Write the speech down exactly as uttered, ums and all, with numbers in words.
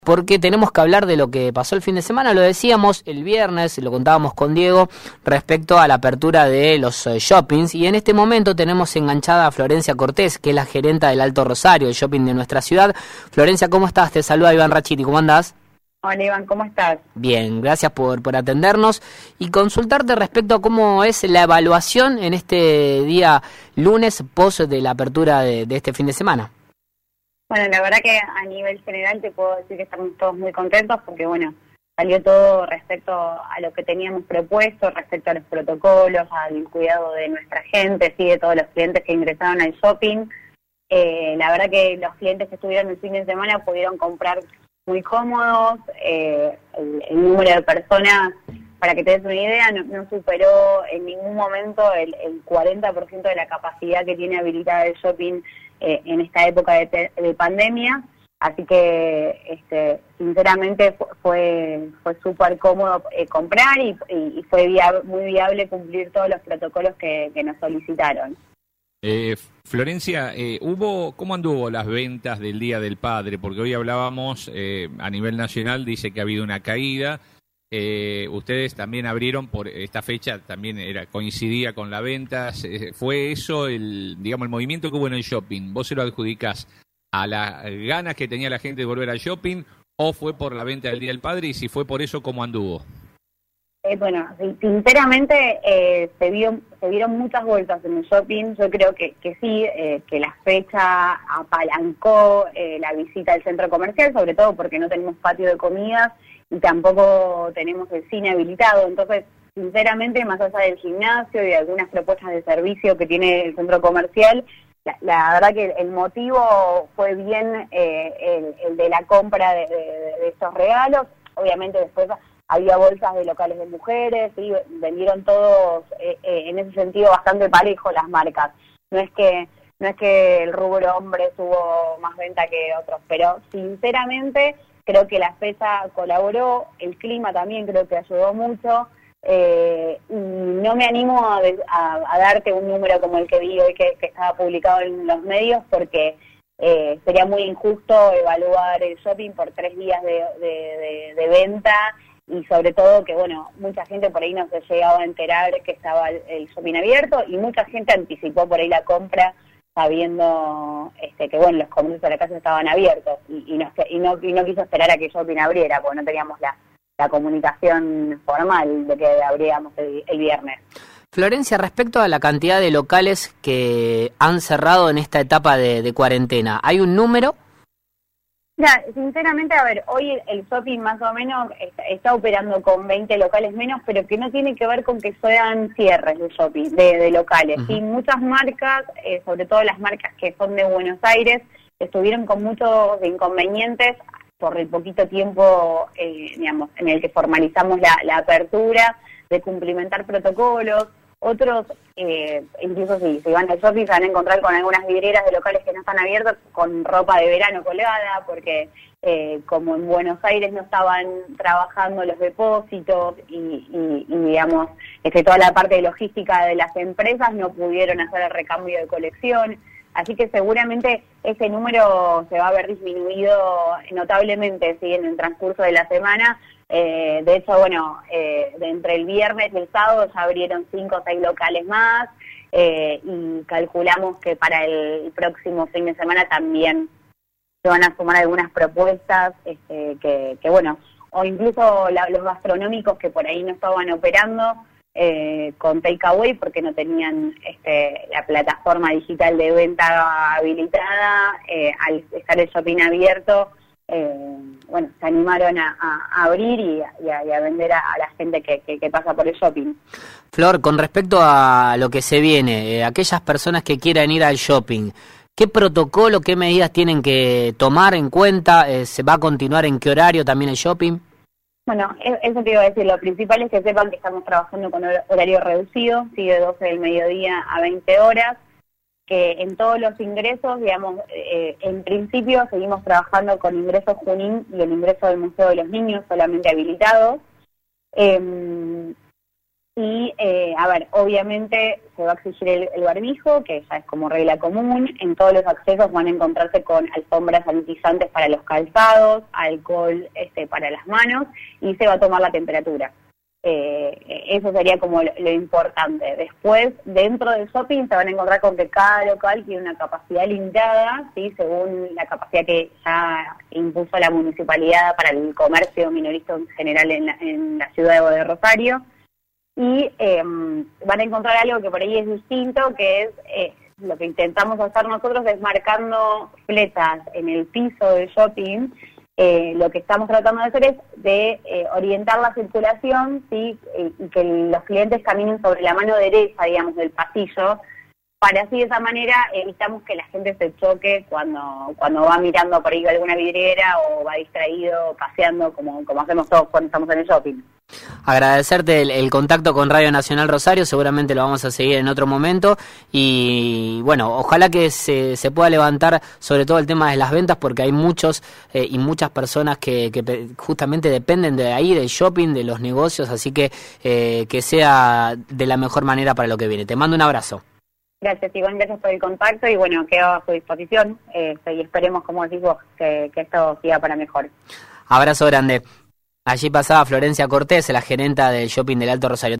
Porque tenemos que hablar de lo que pasó el fin de semana, lo decíamos el viernes, lo contábamos con Diego, respecto a la apertura de los eh, shoppings, y en este momento tenemos enganchada a Florencia Cortés, que es la gerenta del Alto Rosario, el shopping de nuestra ciudad. Florencia, ¿cómo estás? Te saluda Iván Rachiti, ¿cómo andás? Hola Iván, ¿cómo estás? Bien, gracias por, por atendernos y consultarte respecto a cómo es la evaluación en este día lunes post de la apertura de, de este fin de semana. Bueno, la verdad que a nivel general te puedo decir que estamos todos muy contentos porque, bueno, salió todo respecto a lo que teníamos propuesto, respecto a los protocolos, al cuidado de nuestra gente, sí, de todos los clientes que ingresaron al shopping. Eh, la verdad que los clientes que estuvieron el fin de semana pudieron comprar muy cómodos, eh, el, el número de personas, para que te des una idea, no, no superó en ningún momento el, el cuarenta por ciento de la capacidad que tiene habilitada el shopping eh, en esta época de, te, de pandemia, así que este, sinceramente fue fue súper cómodo eh, comprar y, y fue viable, muy viable cumplir todos los protocolos que, que nos solicitaron. Eh, Florencia, eh, hubo ¿cómo anduvo las ventas del Día del Padre? Porque hoy hablábamos eh, a nivel nacional, dice que ha habido una caída. Eh, ustedes también abrieron por esta fecha, también era coincidía con la venta. ¿Fue eso el digamos el movimiento que hubo en el shopping? ¿Vos se lo adjudicás a las ganas que tenía la gente de volver al shopping o fue por la venta del Día del Padre? Y si fue por eso, ¿cómo anduvo? Eh, bueno, sinceramente eh, se, vio, se vieron muchas vueltas en el shopping. Yo creo que, que sí, eh, que la fecha apalancó eh, la visita al centro comercial, sobre todo porque no tenemos patio de comidas y tampoco tenemos el cine habilitado. Entonces, sinceramente, más allá del gimnasio y de algunas propuestas de servicio que tiene el centro comercial, la, la verdad que el motivo fue bien eh, el, el de la compra de, de, de estos regalos. Obviamente después había bolsas de locales de mujeres, y vendieron todos eh, eh, en ese sentido bastante parejo las marcas. No es que no es que el rubro hombres tuvo más venta que otros, pero sinceramente creo que la fecha colaboró, el clima también creo que ayudó mucho, eh, y no me animo a, a, a darte un número como el que vi hoy que, que estaba publicado en los medios, porque eh, sería muy injusto evaluar el shopping por tres días de, de, de, de venta. Y sobre todo que, bueno, mucha gente por ahí no se llegaba a enterar que estaba el, el shopping abierto y mucha gente anticipó por ahí la compra sabiendo este, que, bueno, los comercios de la casa estaban abiertos y, y, no, y, no, y no quiso esperar a que el shopping abriera porque no teníamos la, la comunicación formal de que abríamos el, el viernes. Florencia, respecto a la cantidad de locales que han cerrado en esta etapa de, de cuarentena, ¿hay un número? Mira, sinceramente, a ver, hoy el shopping más o menos está, está operando con veinte locales menos, pero que no tiene que ver con que sean cierres de shopping, de, de locales. Uh-huh. Y muchas marcas, eh, sobre todo las marcas que son de Buenos Aires, estuvieron con muchos inconvenientes por el poquito tiempo, eh, digamos, en el que formalizamos la, la apertura, de cumplimentar protocolos. Otros, eh, incluso si, si van al shopping, se van a encontrar con algunas vidrieras de locales que no están abiertos con ropa de verano colgada, porque eh, como en Buenos Aires no estaban trabajando los depósitos y, y, y digamos, este, toda la parte de logística de las empresas, no pudieron hacer el recambio de colección. Así que seguramente ese número se va a ver disminuido notablemente, ¿sí?, en el transcurso de la semana. Eh, de hecho, bueno, eh, de entre el viernes y el sábado ya abrieron cinco o seis locales más, eh, y calculamos que para el próximo fin de semana también se van a sumar algunas propuestas este, que, que, bueno, o incluso la, los gastronómicos que por ahí no estaban operando eh, con takeaway porque no tenían este, la plataforma digital de venta habilitada, eh, al estar el shopping abierto. Eh, bueno, se animaron a, a abrir y a, y, a, y a vender a, a la gente que, que, que pasa por el shopping. Flor, con respecto a lo que se viene, eh, aquellas personas que quieran ir al shopping, ¿qué protocolo, qué medidas tienen que tomar en cuenta? Eh, ¿Se va a continuar en qué horario también el shopping? Bueno, eso te iba a decir, lo principal es que sepan que estamos trabajando con horario reducido, sigue de doce del mediodía a veinte horas. Que en todos los ingresos, digamos, eh, en principio seguimos trabajando con ingresos Junín y el ingreso del Museo de los Niños solamente habilitados. Eh, Y, eh, a ver, obviamente se va a exigir el, el barbijo, que ya es como regla común. En todos los accesos van a encontrarse con alfombras sanitizantes para los calzados, alcohol este, para las manos, y se va a tomar la temperatura. Eh, eso sería como lo, lo importante. Después, dentro del shopping se van a encontrar con que cada local tiene una capacidad limitada, ¿sí? Según la capacidad que ya impuso la municipalidad para el comercio minorista en general en la, en la ciudad de Rosario. Y eh, van a encontrar algo que por ahí es distinto, que es eh, lo que intentamos hacer nosotros es marcando fletas en el piso del shopping. Eh, lo que estamos tratando de hacer es de eh, orientar la circulación, ¿sí? eh, y que los clientes caminen sobre la mano derecha, digamos, del pasillo, para así de esa manera evitamos que la gente se choque cuando cuando va mirando por ahí alguna vidriera o va distraído paseando como, como hacemos todos cuando estamos en el shopping. Agradecerte el, el contacto con Radio Nacional Rosario, seguramente lo vamos a seguir en otro momento y bueno, ojalá que se, se pueda levantar sobre todo el tema de las ventas porque hay muchos eh, y muchas personas que, que justamente dependen de ahí, del shopping, de los negocios, así que eh, que sea de la mejor manera para lo que viene. Te mando un abrazo. Gracias, Iván, gracias por el contacto y bueno, quedo a su disposición eh, y esperemos, como decís vos, que, que esto siga para mejor. Abrazo grande. Allí pasaba Florencia Cortés, la gerenta del shopping del Alto Rosario.